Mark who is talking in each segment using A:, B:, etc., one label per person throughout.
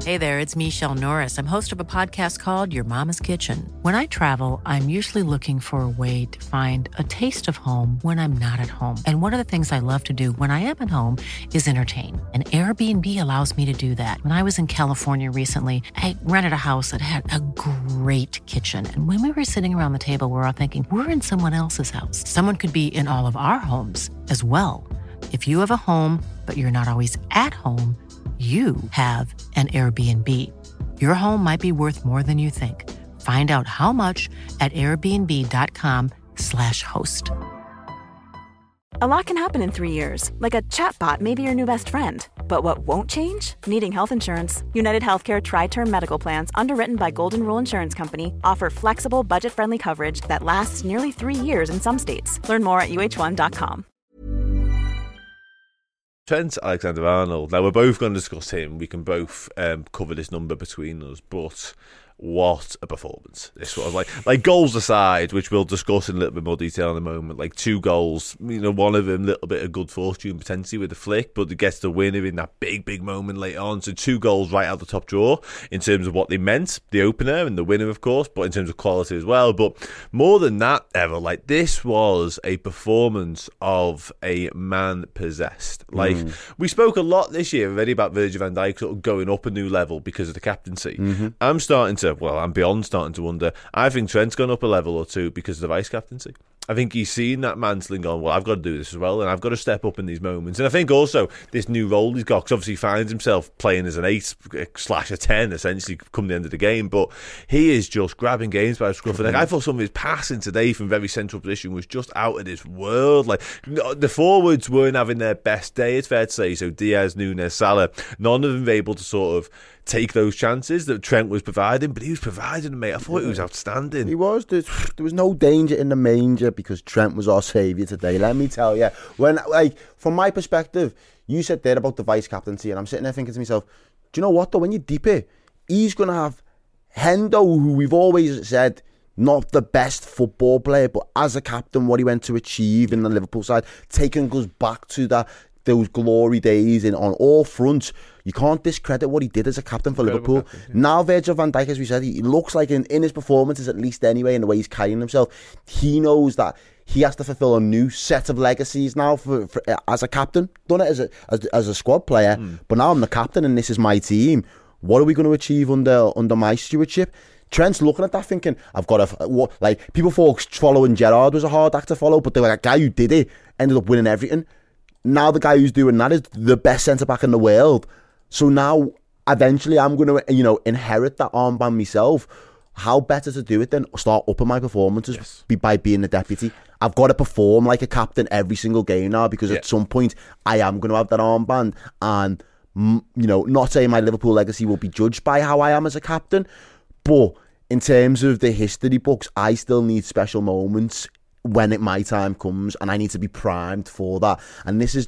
A: Hey there, it's Michelle Norris. I'm host of a podcast called Your Mama's Kitchen. When I travel, I'm usually looking for a way to find a taste of home when I'm not at home. And one of the things I love to do when I am at home is entertain. And Airbnb allows me to do that. When I was in California recently, I rented a house that had a great kitchen. And when we were sitting around the table, we were all thinking, we're in someone else's house. Someone could be in all of our homes as well. If you have a home, but you're not always at home, you have an Airbnb. Your home might be worth more than you think. Find out how much at airbnb.com/host.
B: A lot can happen in 3 years, like a chatbot may be your new best friend. But what won't change? Needing health insurance. United Healthcare Tri-Term Medical Plans, underwritten by Golden Rule Insurance Company, offer flexible, budget-friendly coverage that lasts nearly 3 years in some states. Learn more at uh1.com.
C: Trent Alexander-Arnold. Now, we're both going to discuss him. We can both cover this number between us, but what a performance. This sort of like goals aside, which we'll discuss in a little bit more detail in a moment, like 2 goals, one of them a little bit of good fortune potentially with the flick, but it gets the winner in that big moment later on. So 2 goals right out the top drawer in terms of what they meant, the opener and the winner, of course, but in terms of quality as well. But more than that, ever, like, this was a performance of a man possessed. Like, we spoke a lot this year already about Virgil van Dijk sort of going up a new level because of the captaincy. I'm beyond starting to wonder. I think Trent's gone up a level or 2 because of the vice captaincy. I think he's seen that mantling gone, well, I've got to do this as well, and I've got to step up in these moments. And I think also this new role he's got, because obviously he finds himself playing as an 8/10, essentially, come the end of the game, but he is just grabbing games by the scruff of the neck. I thought some of his passing today from very central position was just out of this world. Like, the forwards weren't having their best day, it's fair to say. So Diaz, Núñez, Salah, none of them were able to sort of take those chances that Trent was providing, but he was providing them, mate. I thought he was outstanding.
D: He was. There was no danger in the manger because Trent was our saviour today. Let me tell you. From my perspective, you said there about the vice captaincy, and I'm sitting there thinking to myself, do you know what though? When you deep it, he's going to have Hendo, who we've always said not the best football player, but as a captain, what he went to achieve in the Liverpool side, taking us back to those glory days on all fronts. You can't discredit what he did as a captain for Liverpool. Now Virgil van Dijk, as we said, he looks like in his performances, at least anyway, in the way he's carrying himself, he knows that he has to fulfill a new set of legacies now for as a captain. Done it as a squad player, but now I'm the captain and this is my team. What are we going to achieve under my stewardship? Trent's looking at that thinking, I've got to, people thought following Gerrard was a hard act to follow, but they were like, guy who did it ended up winning everything. Now the guy who's doing that is the best centre-back in the world. So now, eventually, I'm going to, inherit that armband myself. How better to do it than start upping my performances by being the deputy? I've got to perform like a captain every single game now, because at some point, I am going to have that armband. And, not saying my Liverpool legacy will be judged by how I am as a captain, but in terms of the history books, I still need special moments when my time comes, and I need to be primed for that. And this is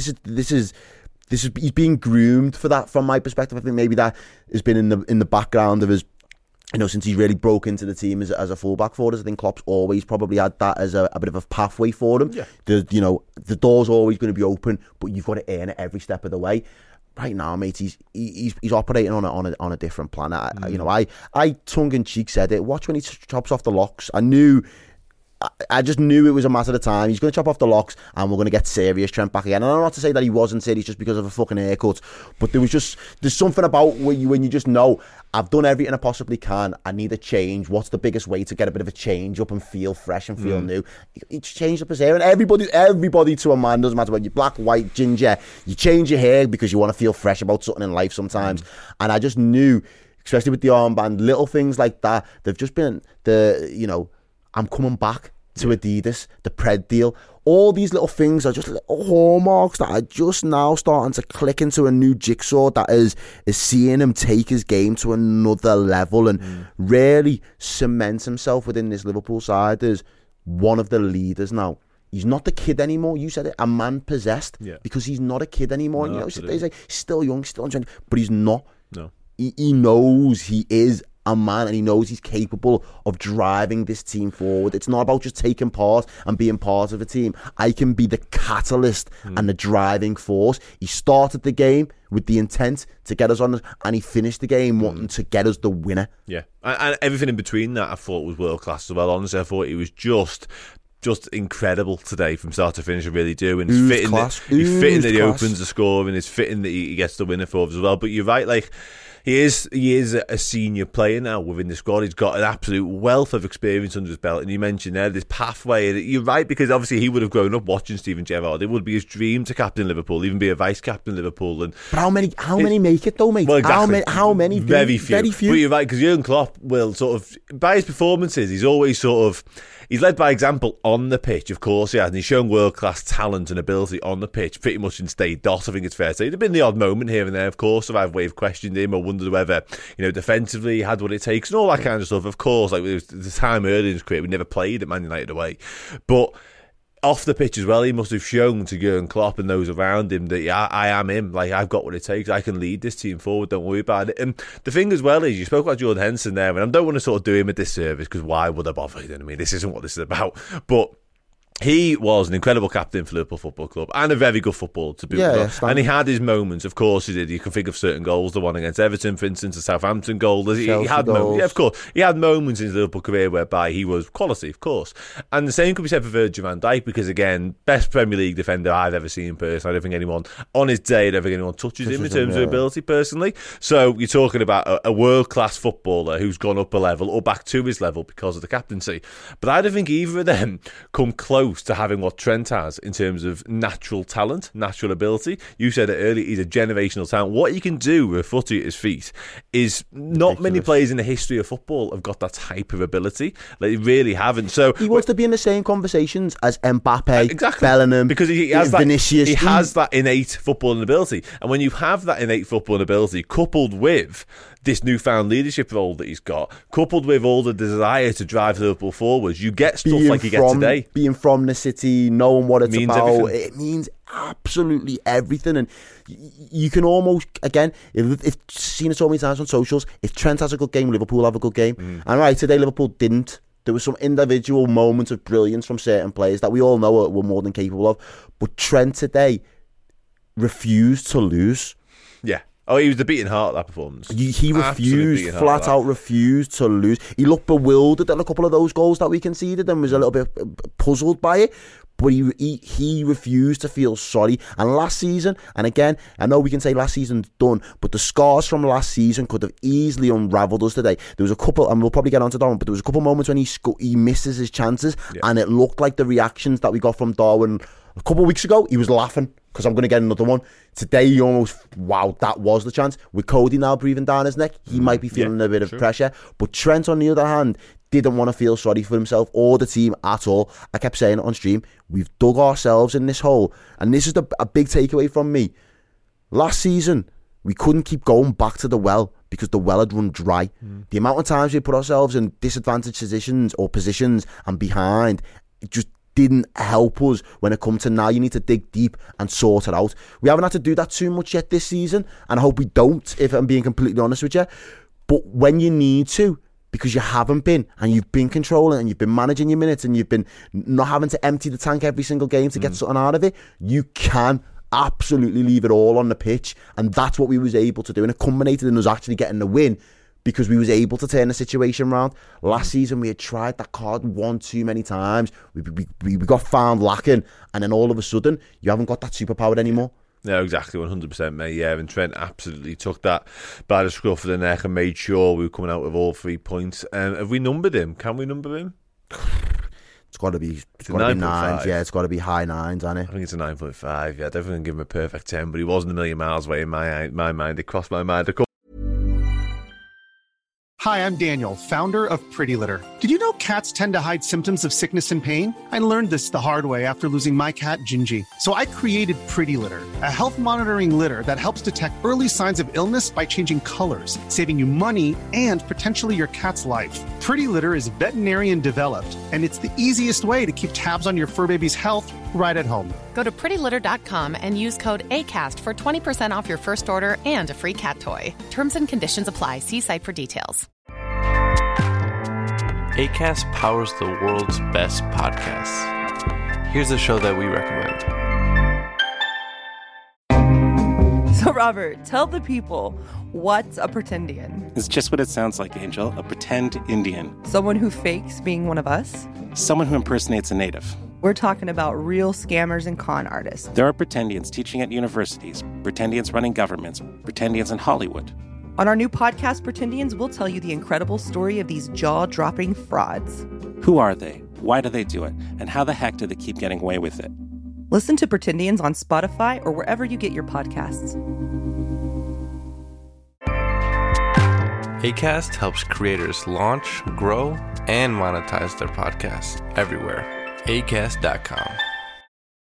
D: he's being groomed for that from my perspective. I think maybe that has been in the background of his, since he's really broke into the team as a fullback for us. I think Klopp's always probably had that as a bit of a pathway for him. Yeah. The door's always going to be open, but you've got to earn it every step of the way. Right now, mate, he's operating on a different planet. I tongue in cheek said it. Watch when he chops off the locks. I just knew it was a matter of time. He's going to chop off the locks and we're going to get serious Trent back again. And I'm not to say that he wasn't serious just because of a fucking haircut, but there's something about when you just know, I've done everything I possibly can. I need a change. What's the biggest way to get a bit of a change up and feel fresh and feel new? You change up his hair, and everybody to a man, doesn't matter whether you're black, white, ginger, you change your hair because you want to feel fresh about something in life sometimes. And I just knew, especially with the armband, little things like that, they've just been I'm coming back to Adidas, the Pred deal. All these little things are just little hallmarks that are just now starting to click into a new jigsaw that is seeing him take his game to another level and really cement himself within this Liverpool side as one of the leaders now. He's not the kid anymore. You said it, a man possessed, because he's not a kid anymore.
C: No,
D: he's like, still young, still 20, but he's not.
C: No.
D: He knows he is a man, and he knows he's capable of driving this team forward. It's not about just taking part and being part of a team. I can be the catalyst and the driving force. He started the game with the intent to get us on, and he finished the game wanting to get us the winner.
C: Yeah, and everything in between that I thought was world class as well. Honestly, I thought he was just incredible today from start to finish. I really do. And it's fitting that he opens the score, and it's fitting that he gets the winner for us as well. But you're right, like, he is a senior player now within the squad. He's got an absolute wealth of experience under his belt. And you mentioned there this pathway. You're right, because obviously he would have grown up watching Steven Gerrard. It would be his dream to captain Liverpool, even be a vice captain Liverpool. But
D: how many make it though, mate? Well, exactly. How many?
C: Very few. But you're right, because Jurgen Klopp will sort of, by his performances, he's always sort of, he's led by example on the pitch, of course, yeah, and he's shown world-class talent and ability on the pitch, pretty much in stay dot, I think it's fair to say. There's been the odd moment here and there, of course, of I've questioned him or wondered whether, defensively he had what it takes and all that kind of stuff, of course. Like, there was the time early in his career, we never played at Man United away. But off the pitch as well, he must have shown to Jurgen Klopp and those around him that, yeah, I am him. Like, I've got what it takes. I can lead this team forward. Don't worry about it. And the thing as well is, you spoke about Jordan Henderson there, and I don't want to sort of do him a disservice, because why would I bother? You know what I mean? This isn't what this is about. But he was an incredible captain for Liverpool Football Club and a very good footballer to boot. And he had his moments, of course he did. You can think of certain goals, the one against Everton, for instance, the Southampton goal. He had moments. Yeah, of course. He had moments in his Liverpool career whereby he was quality, of course. And the same could be said for Virgil van Dijk, because, again, best Premier League defender I've ever seen personally. I don't think anyone, on his day, I don't think anyone touches him in terms of ability, personally. So you're talking about a world-class footballer who's gone up a level or back to his level because of the captaincy. But I don't think either of them come close to having what Trent has in terms of natural talent, natural ability. You said it earlier, he's a generational talent. What he can do with a footy at his feet is not many players in the history of football have got that type of ability. Like, they really haven't. So
D: he wants to be in the same conversations as Mbappe, exactly. Bellingham,
C: because he has
D: Vinicius.
C: He has that innate footballing ability. And when you have that innate footballing ability coupled with this newfound leadership role that he's got, coupled with all the desire to drive Liverpool forwards, you get stuff like you get today.
D: Being from the city, knowing what it's about,
C: everything.
D: It means absolutely everything. And you can almost, again, if seen it so many times on socials, if Trent has a good game, Liverpool have a good game. And right, today Liverpool didn't. There was some individual moments of brilliance from certain players that we all know we're more than capable of. But Trent today refused to lose.
C: Yeah. Oh, he was the beating heart of that performance.
D: He refused, flat out refused to lose. He looked bewildered at a couple of those goals that we conceded and was a little bit puzzled by it. But he refused to feel sorry. And last season, and again, I know we can say last season's done, but the scars from last season could have easily unravelled us today. There was a couple, and we'll probably get onto Darwin, but there was a couple of moments when he misses his chances, and it looked like the reactions that we got from Darwin a couple of weeks ago, he was laughing because I'm going to get another one. Today, he almost, wow, that was the chance. With Cody now breathing down his neck, he might be feeling a bit of pressure. But Trent, on the other hand, didn't want to feel sorry for himself or the team at all. I kept saying it on stream, we've dug ourselves in this hole. And this is a big takeaway from me. Last season, we couldn't keep going back to the well because the well had run dry. The amount of times we put ourselves in disadvantaged positions and behind, it just didn't help us when it comes to now. You need to dig deep and sort it out. We haven't had to do that too much yet this season, and I hope we don't, if I'm being completely honest with you. But when you need to, because you haven't been, and you've been controlling, and you've been managing your minutes, and you've been not having to empty the tank every single game to get something out of it, you can absolutely leave it all on the pitch. And that's what we was able to do, and it culminated in us actually getting the win, because we was able to turn the situation around. Last season, we had tried that card one too many times. We got found lacking, and then all of a sudden, you haven't got that superpower anymore.
C: No, exactly, 100%, mate. Yeah, and Trent absolutely took that by the scruff of the neck and made sure we were coming out with all 3 points. Have we numbered him? Can we number him?
D: It's got to be 9s. Yeah, it's got to be high 9s, hasn't it?
C: I think it's a 9.5. Yeah, definitely give him a perfect 10, but he wasn't a million miles away in my mind. It crossed my mind.
E: Hi, I'm Daniel, founder of Pretty Litter. Did you know cats tend to hide symptoms of sickness and pain? I learned this the hard way after losing my cat, Gingy. So I created Pretty Litter, a health monitoring litter that helps detect early signs of illness by changing colors, saving you money and potentially your cat's life. Pretty Litter is veterinarian developed, and it's the easiest way to keep tabs on your fur baby's health right at home.
F: Go to prettylitter.com and use code ACAST for 20% off your first order and a free cat toy. Terms and conditions apply. See site for details.
G: Acast powers the world's best podcasts. Here's a show that we recommend.
H: So, Robert, tell the people, what's a pretendian?
I: It's just what it sounds like, Angel. A pretend Indian.
H: Someone who fakes being one of us?
I: Someone who impersonates a native.
H: We're talking about real scammers and con artists.
I: There are pretendians teaching at universities, pretendians running governments, pretendians in Hollywood.
H: On our new podcast, Pretendians, we'll tell you the incredible story of these jaw-dropping frauds.
I: Who are they? Why do they do it? And how the heck do they keep getting away with it?
H: Listen to Pretendians on Spotify or wherever you get your podcasts.
G: Acast helps creators launch, grow, and monetize their podcasts everywhere. Acast.com.